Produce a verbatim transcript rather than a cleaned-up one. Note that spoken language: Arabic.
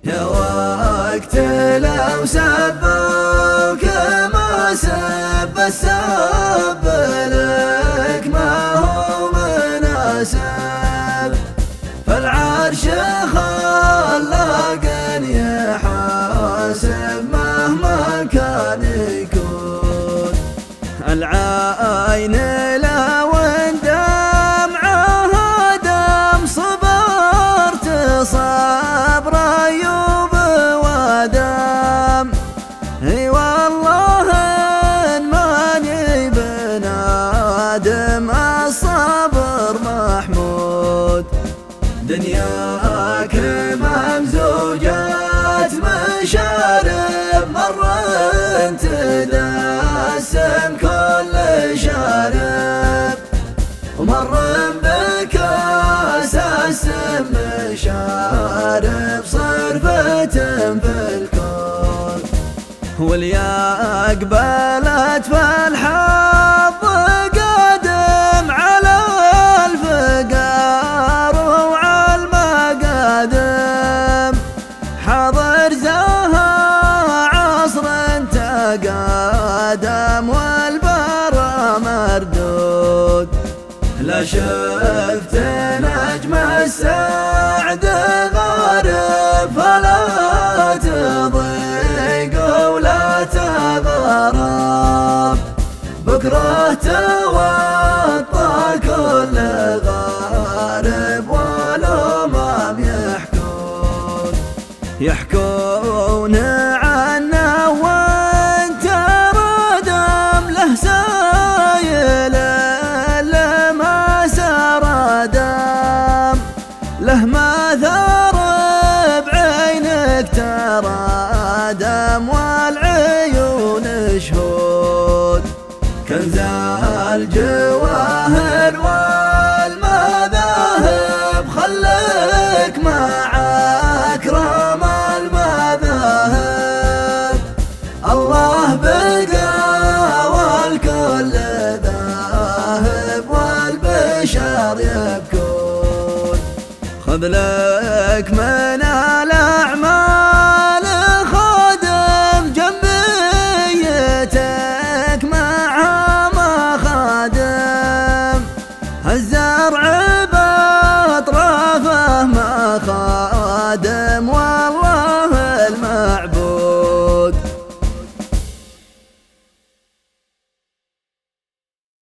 يا وقت لو سبوك ما سب السب لك ما هو مناسب، فالعرش خلاق يحاسب مهما كان يكون. العين لو دمعها دم صبرت صبر أيوب ودم، اي والله ان ماني بنادم الصبر محمود. دنياك ممزوجات مشارب مر تدسم كل شارب، ومر بكاس السم شارب صرفة في الكون. واليا قبلت فالحظ قادم على الفقار وعلى المقادم، حضر زها عصر تقادم والبرى مردود. لا شفت نجم السعد غارب فلا تضيق ولا تغرب، بكره توطى كل غارب والأمم يحكون. يحكون عنه وانت ردم له سايل لما سار دم، له ما ثار بعينك ترى دم والعيون شهود. كنز الجواهر والمذاهب خليك مع أكرم المذاهب، الله بقى والكل ذاهب والبشر يبكون. خذ لك من الأعمال خادم جنبيتك معها ما خادم، الزرع